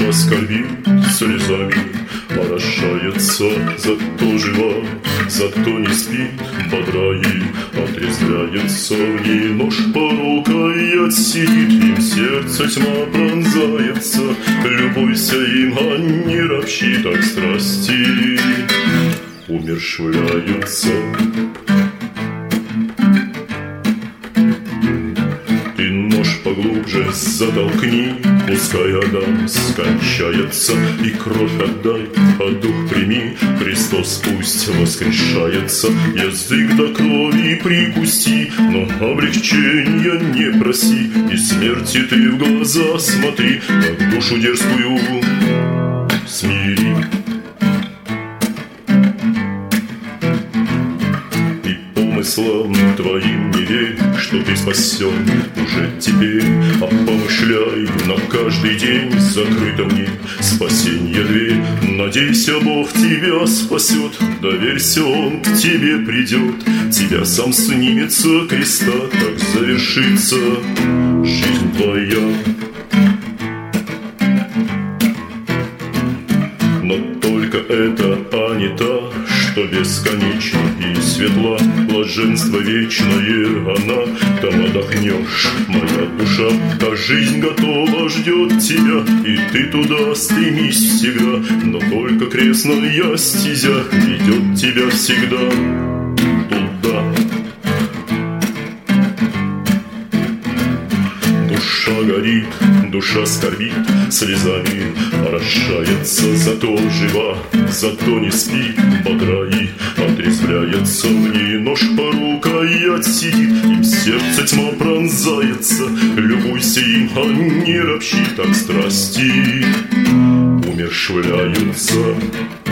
душа скорбит слезами, орошается, зато жива, зато не спит, бодра и отрезвляется. В ней нож порока и отсидит, им сердце тьма пронзается. Любуйся им, а не ропщи, так страсти умерщвляются. Ты нож поглубже затолкни, пускай Адам скончается, и кровь отдай, а дух прими, Христос пусть воскрешается. Язык до крови прикуси, но облегчения не проси, и смерти ты в глаза смотри, как душу дерзкую смири. Помыслам твоим не верь, что ты спасен уже теперь, а помышляй на каждый день, закрыта мне спасенье дверь. Надейся, Бог тебя спасет, доверься, Он к тебе придет, тебя сам снимет с креста, так завершится жизнь твоя. Но только это, а не та, что бесконечна и светла, блаженство вечное она, там отдохнешь, моя душа, а жизнь готова ждет тебя, и ты туда стремись всегда, но только крестная стезя ведет тебя всегда туда. Душа горит, душа скорбит, слезами орошается, зато жива, зато не спит, бодра и отрезвляется. В ней нож порока и отсидит, им сердце тьма пронзается. Любуйся им, а не ропщи, так страсти умерщвляются.